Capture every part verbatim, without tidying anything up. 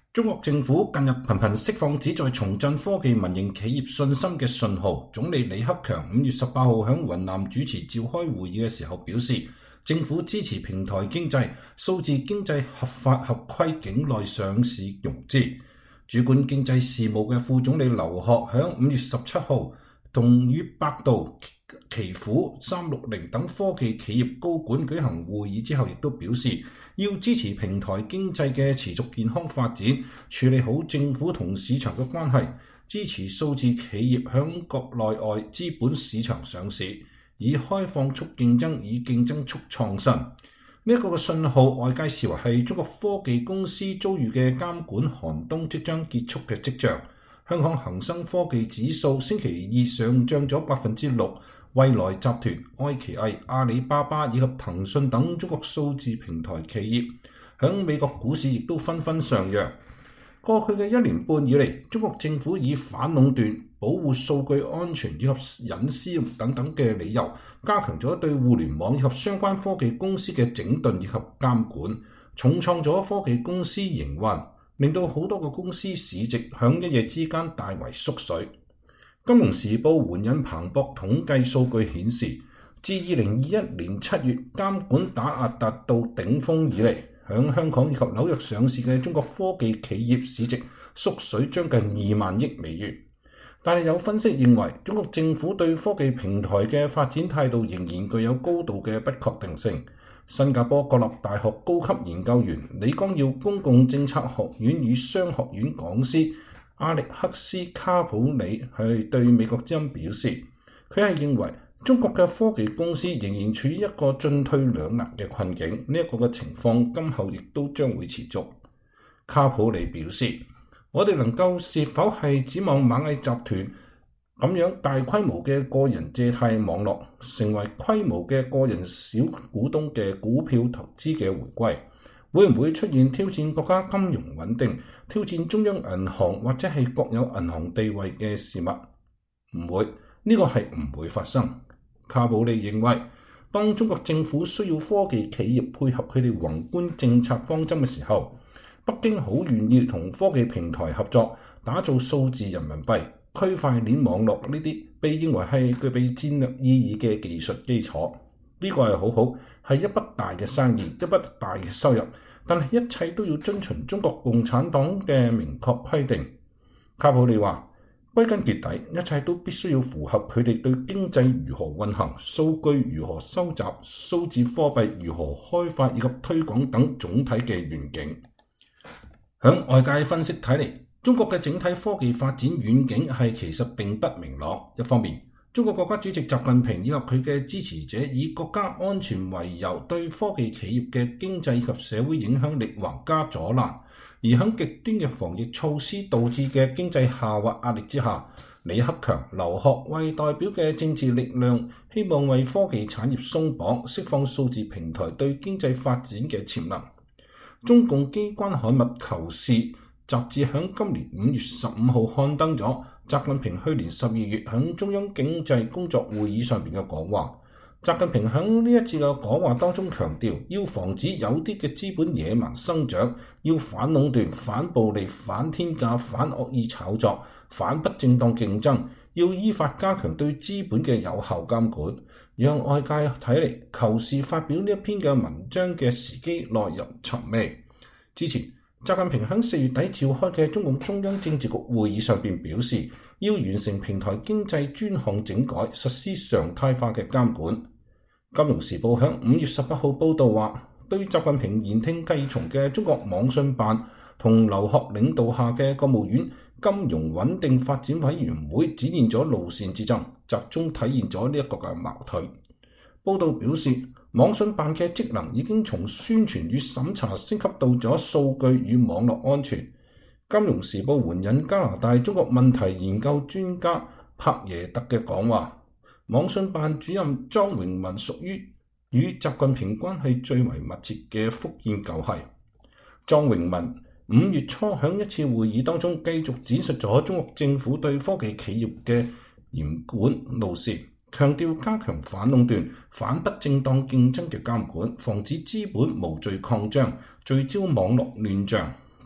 中國政府近日頻頻釋放旨在重振科技民營企業信心嘅信號。總理李克強五月十八號喺雲南主持召開會議嘅時候表示，政府支持平台經濟、數字經濟合法合規境內上市融資。主管經濟事務嘅副總理劉鶴喺五月十七號同與百度、奇虎、三六零等科技企業高管舉行會議之後，亦都表示要支持平台經濟嘅持續健康發展，處理好政府同市場嘅關係，支持數字企業響國內外資本市場上市，以開放促競爭，以競爭促創新。呢一個嘅信號，外界視為係中國科技公司遭遇嘅監管寒冬即將結束嘅跡象。香港恒生科技指數星期二上漲咗百分之六。蔚來集團、愛奇藝、阿里巴巴以及騰訊等中國數字平台企業，響美國股市亦都紛紛上揚。過去嘅一年半以嚟，中國政府以反壟斷、保護數據安全以及隱私等等嘅理由，加強咗對互聯網以及相關科技公司嘅整頓以及監管，重創咗科技公司營運，令到好多個公司市值響一夜之間大為縮水。金融時報援引彭博統計數據顯示，自二零二一年七月監管打壓達到頂峰以嚟，響香港以及紐約上市嘅中國科技企業市值縮水將近二萬億美元。但係有分析認為，中國政府對科技平台嘅發展態度仍然具有高度嘅不確定性。新加坡國立大學高級研究員、李光耀公共政策學院與商學院講師阿力克斯卡普里係對美國之音表示，佢係認為中國嘅科技公司仍然處於一個進退兩難嘅困境，呢、這、一個嘅情況今後亦都將會持續。卡普里表示，我哋能夠是否係指望螞蟻集團咁樣大規模嘅個人借貸網絡，成為規模嘅個人小股東嘅股票投資嘅回歸？會唔會出現挑戰國家金融穩定、挑戰中央銀行或者係國有銀行地位嘅事物？唔會，呢、這個係唔會發生。卡普利認為，當中國政府需要科技企業配合佢哋宏觀政策方針嘅時候，北京好願意同科技平台合作，打造數字人民幣、區塊鏈網絡呢啲被認為係具備戰略意義嘅技術基礎。呢個係好好，係一筆大嘅生意，一筆大嘅收入，但係一切都要遵循中國共產黨嘅明確規定。卡普利話，歸根結底，一切都必須要符合佢哋對經濟如何運行、數據如何收集、數字貨幣如何開發以及推廣等總體嘅願景。響外界分析睇嚟，中國嘅整體科技發展遠景係其實並不明朗。一方面，中國國家主席習近平以及佢嘅支持者以國家安全為由，對科技企業嘅經濟及社會影響力橫加阻攔，而喺極端嘅防疫措施導致嘅經濟下滑壓力之下，李克強、劉鶴為代表嘅政治力量，希望為科技產業鬆綁，釋放數字平台對經濟發展嘅潛能。中共機關刊物《求是》雜誌喺今年五月十五號刊登咗習近平去年十二月喺中央經濟工作會議上邊嘅講話。習近平喺呢一次嘅講話當中強調，要防止有啲嘅資本野蠻生長，要反壟斷、反暴利、反天價、反惡意炒作、反不正當競爭，要依法加強對資本嘅有效監管。讓外界睇嚟，求是發表呢一篇嘅文章嘅時機耐人尋味。之前，習近平喺四月底召開嘅中共中央政治局會議上邊表示，要完成平台經濟專項整改，實施常態化嘅監管。金融時報喺五月十八號報道話，對習近平言聽計從嘅中國網信辦同劉鶴領導下嘅國務院金融穩定發展委員會展現咗路線之爭，集中體現咗呢一個嘅矛盾。報道表示，網信辦嘅職能已經從宣傳與審查升級到咗數據與網絡安全。金融時報援引加拿大中國問題研究專家柏耶特嘅講話，網信辦主任莊榮文屬於與習近平關係最為密切嘅福建舊系。莊榮文五月初喺一次會議當中繼續展述咗中國政府對科技企業嘅嚴管路線，強調加強反壟斷、反不正當競爭嘅監管，防止資本無序擴張，聚焦網絡亂象。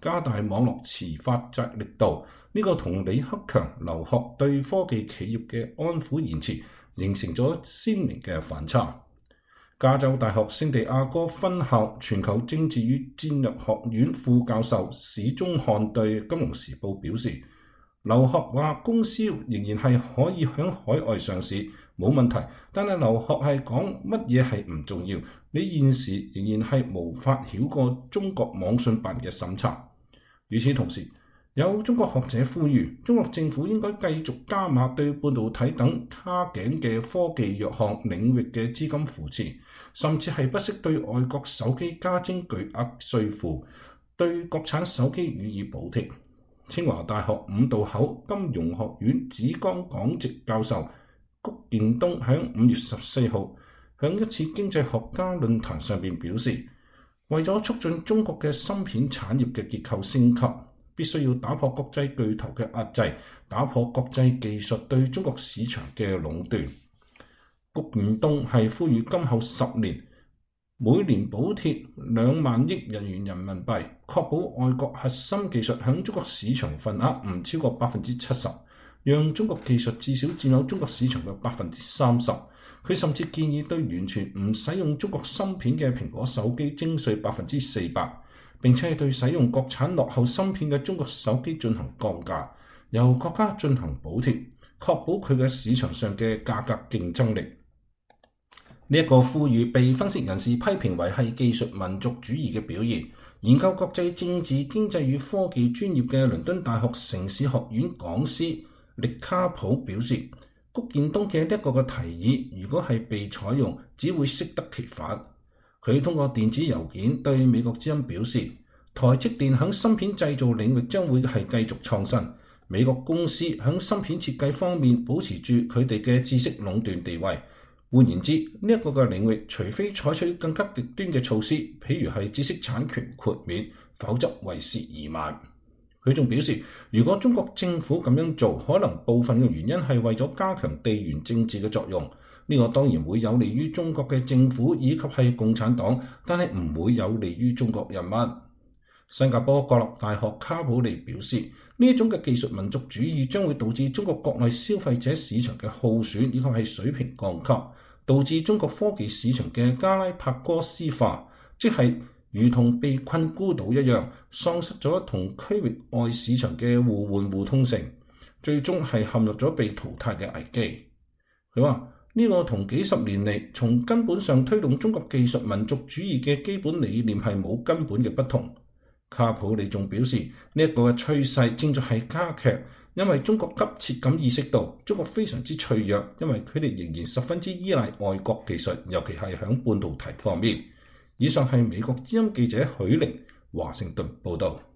加大網絡持法責力度，呢、這個同李克強留學對科技企業嘅安撫言辭形成咗鮮明嘅反差。加州大學聖地亞哥分校全球政治與戰略學院副教授史宗漢對《金融時報》表示，留學話公司仍然係可以響海外上市，冇問題，但係留學係講乜嘢係唔重要。你現時仍然係無法繞過中國網信辦嘅審查。與此同時，有中國學者呼籲，中國政府應該繼續加碼對半導體等卡頸嘅科技弱項領域嘅資金扶持，甚至係不惜對外國手機加徵巨額稅負，對國產手機予以補貼。清華大學五道口金融學院紫光講席教授谷建東喺五月十四號喺一次經濟學家論壇上邊表示，為咗促進中國嘅芯片產業嘅結構升級，必須要打破國際巨頭嘅壓制，打破國際技術對中國市場嘅壟斷。谷建東係呼籲今後十年每年補貼兩萬億日元人民幣，確保外國核心技術響中國市場份額唔超過百分之七十，讓中國技術至少佔有中國市場嘅百分之三十。佢甚至建議對完全唔使用中國芯片嘅蘋果手機徵稅百分之四百。並且係對使用國產落後芯片嘅中國手機進行降價，由國家進行補貼，確保佢嘅市場上嘅價格競爭力。呢、這、一個呼籲被分析人士批評為係技術民族主義嘅表現。研究國際政治、經濟與科技專業嘅倫敦大學城市學院講師力卡普表示，谷建東嘅呢一個嘅提議，如果係被採用，只會適得其反。佢通過電子郵件對美國之音表示，台積電喺芯片製造領域將會係繼續創新。美國公司喺芯片設計方面保持住佢哋嘅知識壟斷地位。換言之，呢、這、一個嘅領域，除非採取更加極端嘅措施，譬如係知識產權豁免，否則為時已晚。佢仲表示，如果中國政府咁樣做，可能部分嘅原因係為咗加強地緣政治嘅作用。呢個當然會有利於中國嘅政府以及係共產黨，但係唔會有利於中國人民。新加坡國立大學卡普利表示，呢一種嘅技術民族主義將會導致中國國內消費者市場嘅耗損以及係水平降級，導致中國科技市場嘅加拉帕戈斯化，即係如同被困孤島一樣，喪失咗同區域外市場嘅互換互通性，最終係陷入咗被淘汰嘅危機。佢話，呢個同幾十年嚟從根本上推動中國技術民族主義嘅基本理念係冇根本嘅不同。卡普利仲表示，呢一個嘅趨勢正在係加劇，因為中國急切咁意識到中國非常之脆弱，因為佢哋仍然十分之依賴外國技術，尤其係響半導體方面。以上係美國之音記者許玲華盛頓報道。